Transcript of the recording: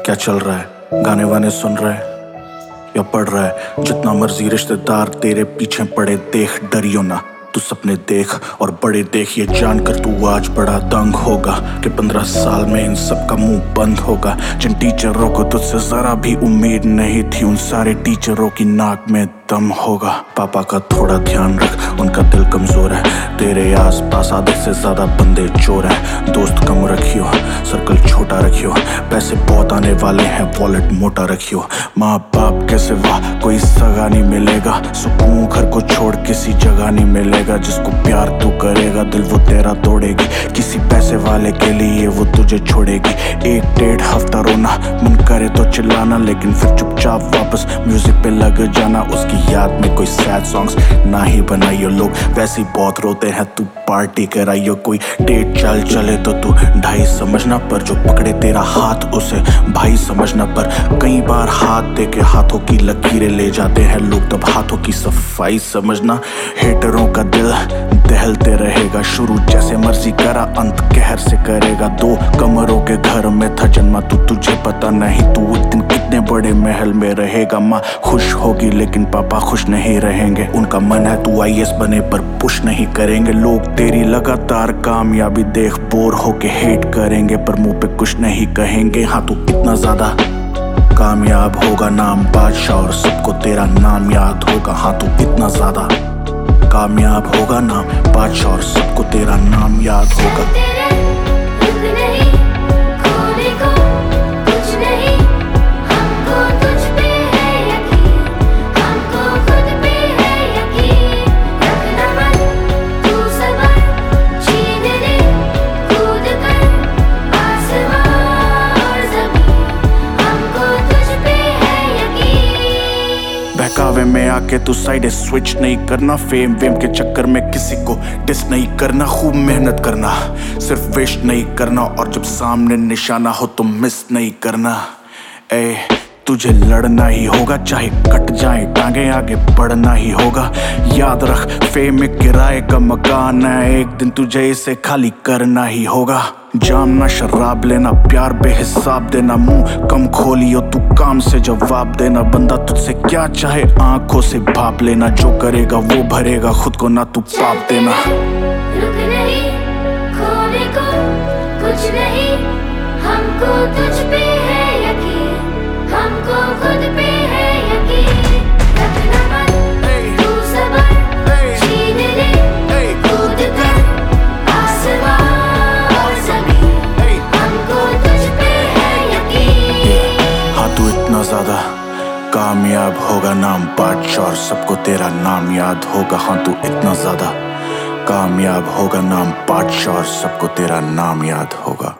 क्या चल रहा है? गाने वाने सुन रहा है या पढ़ रहा है? जितना मर्जी रिश्तेदार तेरे पीछे पड़े, देख डरियो ना, तू सपने देख और बड़े देख। ये जानकर तू आज बड़ा दंग होगा कि 15 साल में इन सब का मुंह बंद होगा। जिन टीचरों को तुझसे जरा भी उम्मीद नहीं थी, उन सारे टीचरों की नाक में दम होगा। पापा का थोड़ा ध्यान रख, उनका दिल कमजोर है। तेरे आस पास आधे से ज्यादा बंदे चोर हैं। दोस्त कम रखियो, सर्कल छोटा रखियो, पैसे बहुत आने वाले हैं, वॉलेट मोटा रखियो। माँ बाप के सिवा कोई सगा नहीं मिलेगा, सुकून घर को छोड़ किसी जगह नहीं मिलेगा। जिसको प्यार तू करेगा दिल वो तेरा तोड़ेगी, किसी पैसे वाले के लिए वो तुझे छोड़ेगी। 1-1.5 हफ्ता रोना, मन करे तो चिल्लाना, लेकिन फिर चुपचाप वापस म्यूजिक पे लग जाना। उसकी याद में कोई सैड सॉन्ग्स ना ही बनाइयो, लोग वैसे ही बहुत रोते हैं, तू पार्टी कराइयो। कोई डेट चल चले तो तू ढाई समझना, पर जो पकड़े तेरा हाथ उसे भाई समझना। पर कई बार हाथ दे के हाथों की लकीरें ले जाते हैं लोग, तब हाथों की सफाई समझना। हेटरों का दिल दहलते रहेगा, शुरू जैसे मर्जी करा, अंत कहर से करेगा। 2 कमरों के घर में था जन्मा तू, तुझे पता नहीं तू एक दिन कितने बड़े महल में रहेगा। माँ खुश होगी लेकिन पापा खुश नहीं रहेंगे, उनका मन है तू IAS बने पर पुश नहीं करेंगे। लोग तेरी लगातार कामयाबी देख बोर होके हेट करेंगे, पर मुंह पे कुछ नहीं कहेंगे। हाँ तू इतना ज्यादा कामयाब होगा, नाम बादशाह और सबको तेरा नाम याद होगा। हाँ तू इतना ज्यादा कामयाब होगा, नाम बादशाह और सबको तेरा नाम याद होगा। बहकावे में आके तू साइड स्विच नहीं करना, फेम वेम के चक्कर में किसी को डिस नहीं करना। खूब मेहनत करना, सिर्फ वेस्ट नहीं करना, और जब सामने निशाना हो तो मिस नहीं करना। ए तुझे लड़ना ही होगा, चाहे कट जाए टांगे, आगे बढ़ना ही होगा। याद रख फेम एक किराए का मकान है, एक दिन तुझे इसे खाली करना ही होगा। जामना शराब लेना, प्यार बेहिसाब देना, मुंह कम खोलियो तू काम से जवाब देना। बंदा तुझसे क्या चाहे आंखों से भाप लेना, जो करेगा वो भरेगा, खुद को ना तू पाप देना। रुक नहीं, खोने को कुछ नहीं, हमको तुझ पे है यकीन, हमको खुद पे है यकीन। रखना मत तू सबर, छीन ले कूद कर आसमां और ज़मीन, हमको तुझ पे है यकीन। हाँ तू इतना ज्यादा कामयाब होगा, नाम बादशाह और सबको तेरा नाम याद होगा। हाँ तू इतना ज्यादा कामयाब होगा, नाम बादशाह और सबको तेरा नाम याद होगा।